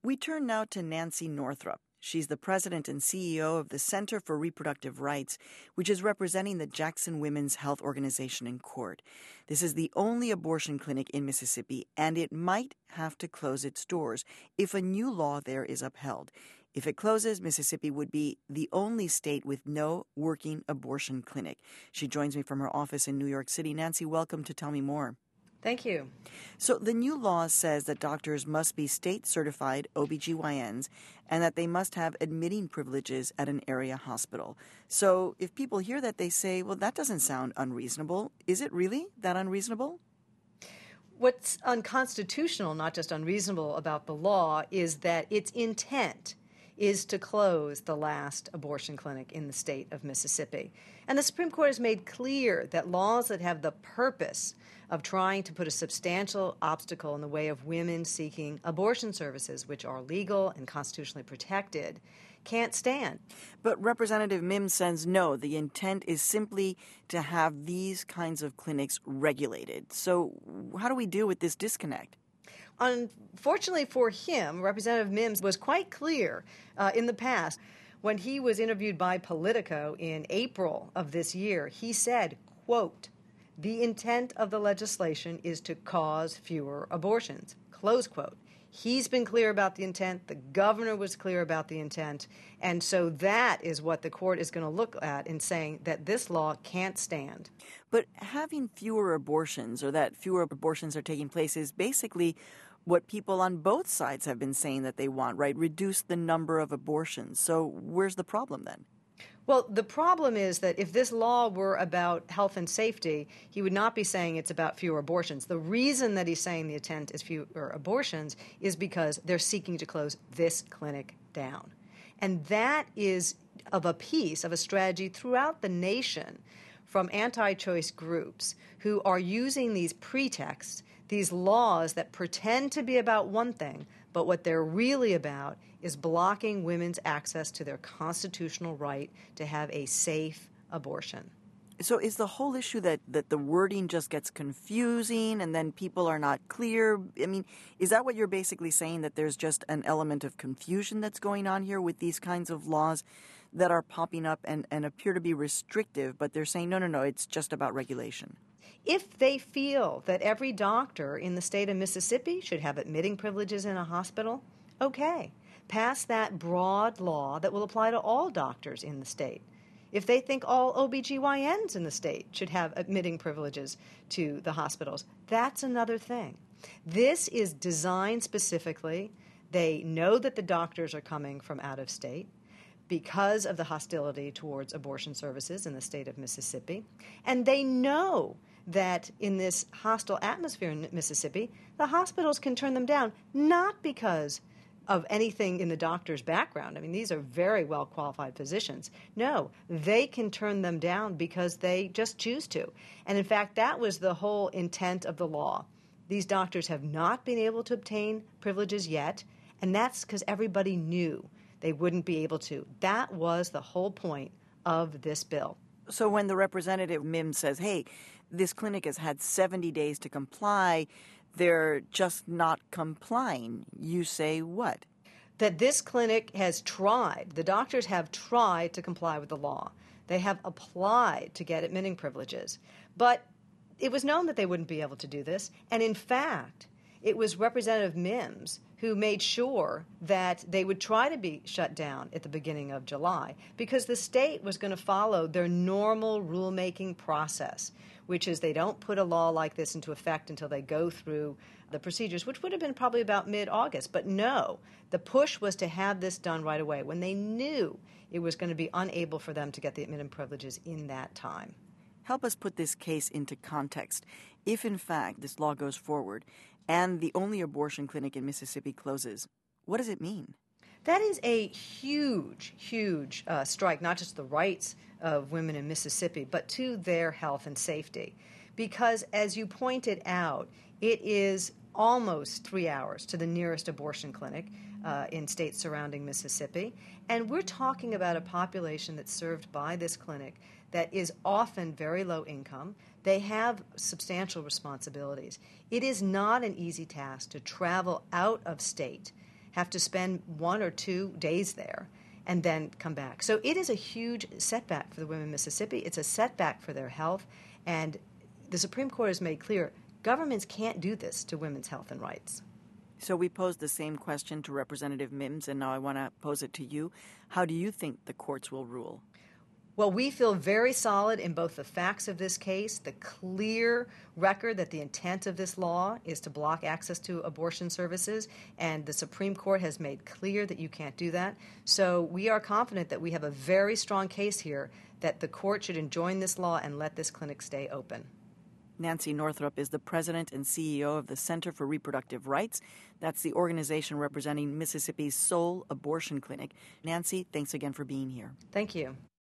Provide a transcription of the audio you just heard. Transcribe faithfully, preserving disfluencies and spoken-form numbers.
We turn now to Nancy Northrup. She's the president and C E O of the Center for Reproductive Rights, which is representing the Jackson Women's Health Organization in court. This is the only abortion clinic in Mississippi, and it might have to close its doors if a new law there is upheld. If it closes, Mississippi would be the only state with no working abortion clinic. She joins me from her office in New York City. Nancy, welcome to Tell Me More. Thank you. So the new law says that doctors must be state-certified O B G Y Ns and that they must have admitting privileges at an area hospital. So if people hear that, they say, well, that doesn't sound unreasonable. Is it really that unreasonable? What's unconstitutional, not just unreasonable, about the law is that its intent is to close the last abortion clinic in the state of Mississippi. And the Supreme Court has made clear that laws that have the purpose of trying to put a substantial obstacle in the way of women seeking abortion services, which are legal and constitutionally protected, can't stand. But Representative Mims says no, the intent is simply to have these kinds of clinics regulated. So how do we deal with this disconnect? Unfortunately for him, Representative Mims was quite clear uh, in the past. When he was interviewed by Politico in April of this year, he said, quote, "The intent of the legislation is to cause fewer abortions," close quote. He's been clear about the intent. The governor was clear about the intent. And so that is what the court is going to look at in saying that this law can't stand. But having fewer abortions, or that fewer abortions are taking place, is basically what people on both sides have been saying that they want, right? Reduce the number of abortions. So where's the problem then? Well, the problem is that if this law were about health and safety, he would not be saying it's about fewer abortions. The reason that he's saying the intent is fewer abortions is because they're seeking to close this clinic down. And that is of a piece of a strategy throughout the nation from anti-choice groups who are using these pretexts, these laws that pretend to be about one thing, but what they're really about is blocking women's access to their constitutional right to have a safe abortion. So is the whole issue that, that the wording just gets confusing and then people are not clear? I mean, is that what you're basically saying, that there's just an element of confusion that's going on here with these kinds of laws that are popping up and, and appear to be restrictive, but they're saying, no, no, no, it's just about regulation? If they feel that every doctor in the state of Mississippi should have admitting privileges in a hospital, okay, pass that broad law that will apply to all doctors in the state. If they think all O B G Y Ns in the state should have admitting privileges to the hospitals, that's another thing. This is designed specifically. They know that the doctors are coming from out of state because of the hostility towards abortion services in the state of Mississippi. And they know that in this hostile atmosphere in Mississippi, the hospitals can turn them down, not because of anything in the doctor's background. I mean, these are very well-qualified physicians. No, they can turn them down because they just choose to. And in fact, that was the whole intent of the law. These doctors have not been able to obtain privileges yet, and that's because everybody knew they wouldn't be able to. That was the whole point of this bill. So when the Representative Mims says, hey, this clinic has had seventy days to comply, they're just not complying, you say what? That this clinic has tried, the doctors have tried to comply with the law. They have applied to get admitting privileges. But it was known that they wouldn't be able to do this. And in fact, it was Representative Mims who made sure that they would try to be shut down at the beginning of July because the state was going to follow their normal rulemaking process, which is they don't put a law like this into effect until they go through the procedures, which would have been probably about mid-August. But no, the push was to have this done right away when they knew it was going to be unable for them to get the admitting privileges in that time. Help us put this case into context. If, in fact, this law goes forward and the only abortion clinic in Mississippi closes, what does it mean? That is a huge, huge uh, strike, not just the rights of women in Mississippi, but to their health and safety. Because, as you pointed out, it is almost three hours to the nearest abortion clinic uh, in states surrounding Mississippi. And we're talking about a population that's served by this clinic that is often very low income. They have substantial responsibilities. It is not an easy task to travel out of state, have to spend one or two days there and then come back. So it is a huge setback for the women in Mississippi. It's a setback for their health. And the Supreme Court has made clear governments can't do this to women's health and rights. So we posed the same question to Representative Mims, and now I want to pose it to you. How do you think the courts will rule? Well, we feel very solid in both the facts of this case, the clear record that the intent of this law is to block access to abortion services, and the Supreme Court has made clear that you can't do that. So we are confident that we have a very strong case here that the court should enjoin this law and let this clinic stay open. Nancy Northrup is the president and C E O of the Center for Reproductive Rights. That's the organization representing Mississippi's sole abortion clinic. Nancy, thanks again for being here. Thank you.